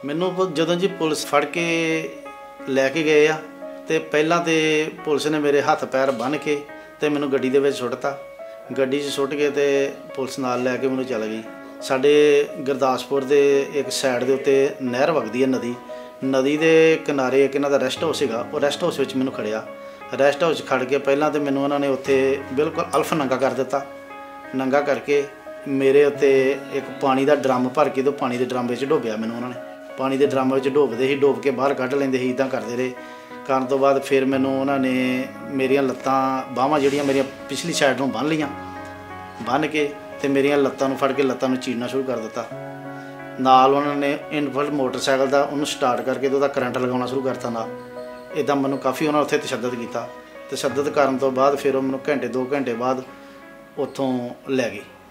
ਮੈਨੂੰ ਜਦੋਂ ਜੀ ਪੁਲਿਸ ਫੜ ਕੇ ਲੈ ਕੇ ਗਏ ਆ ਤੇ ਪਹਿਲਾਂ ਤੇ ਪੁਲਿਸ ਨੇ ਮੇਰੇ ਹੱਥ ਪੈਰ ਬੰਨ੍ਹ ਕੇ ਤੇ ਮੈਨੂੰ ਗੱਡੀ ਦੇ ਵਿੱਚ ਸੁੱਟਤਾ। ਗੱਡੀ 'ਚ ਸੁੱਟ ਕੇ ਤੇ ਪੁਲਿਸ ਨਾਲ ਲੈ ਕੇ ਮੈਨੂੰ ਚਲ ਗਈ। ਸਾਡੇ ਗੁਰਦਾਸਪੁਰ ਦੇ ਇੱਕ ਸਾਈਡ ਦੇ ਉੱਤੇ ਨਹਿਰ ਵਗਦੀ ਹੈ, ਨਦੀ ਦੇ ਕਿਨਾਰੇ ਇੱਕ ਇਹਨਾਂ ਦਾ ਰੈਸਟ ਹਾਊਸ ਸੀਗਾ। ਉਹ ਰੈਸਟ ਹਾਊਸ ਵਿੱਚ ਮੈਨੂੰ ਖੜਿਆ। ਰੈਸਟ ਹਾਊਸ ਖੜ ਕੇ ਪਹਿਲਾਂ ਤੇ ਮੈਨੂੰ ਉਹਨਾਂ ਨੇ ਉੱਥੇ ਬਿਲਕੁਲ ਅਲਫ ਨੰਗਾ ਕਰ ਦਿੱਤਾ। ਨੰਗਾ ਕਰਕੇ ਮੇਰੇ ਉੱਤੇ ਇੱਕ ਪਾਣੀ ਦਾ ਡਰਮ ਭਰ ਕੇ ਤੇ ਪਾਣੀ ਦੇ ਡਰਮ ਵਿੱਚ ਡੋਬਿਆ ਮੈਨੂੰ ਉਹਨਾਂ ਨੇ। ਪਾਣੀ ਦੇ ਡਰਮ ਵਿੱਚ ਡੋਬਦੇ ਸੀ, ਡੋਬ ਕੇ ਬਾਹਰ ਕੱਢ ਲੈਂਦੇ ਸੀ, ਇੱਦਾਂ ਕਰਦੇ ਰਹੇ। ਕਰਨ ਤੋਂ ਬਾਅਦ ਫਿਰ ਮੈਨੂੰ ਉਹਨਾਂ ਨੇ ਮੇਰੀਆਂ ਲੱਤਾਂ ਬਾਹਾਂ ਜਿਹੜੀਆਂ ਮੇਰੀਆਂ ਪਿਛਲੀ ਸਾਈਡ ਨੂੰ ਬੰਨ੍ਹ ਲਈਆਂ। ਬੰਨ੍ਹ ਕੇ ਤੇ ਮੇਰੀਆਂ ਲੱਤਾਂ ਨੂੰ ਫੜ ਕੇ ਲੱਤਾਂ ਨੂੰ ਚੀਰਨਾ ਸ਼ੁਰੂ ਕਰ ਦਿੱਤਾ। ਨਾਲ ਉਹਨਾਂ ਨੇ ਇਨਫਲ ਮੋਟਰਸਾਈਕਲ ਦਾ ਉਹਨੂੰ ਸਟਾਰਟ ਕਰਕੇ ਤੇ ਉਹਦਾ ਕਰੰਟ ਲਗਾਉਣਾ ਸ਼ੁਰੂ ਕਰਤਾ ਨਾਲ। ਇੱਦਾਂ ਮੈਨੂੰ ਕਾਫੀ ਉਹਨਾਂ ਉੱਥੇ ਤਸ਼ੱਦਦ ਕੀਤਾ। ਤਸ਼ੱਦਦ ਕਰਨ ਤੋਂ ਬਾਅਦ ਫਿਰ ਉਹ ਮੈਨੂੰ ਘੰਟੇ 2 ਘੰਟੇ ਬਾਅਦ ਉੱਥੋਂ ਲੈ ਗਏ।